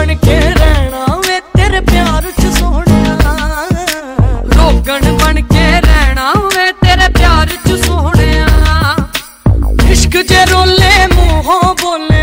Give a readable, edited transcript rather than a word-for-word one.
बन के रहना वे तेरे प्यार च सोहणिया, रोगन बन के रहना वे तेरे प्यार च सोहणिया। इश्क जे रोले मुंहों बोले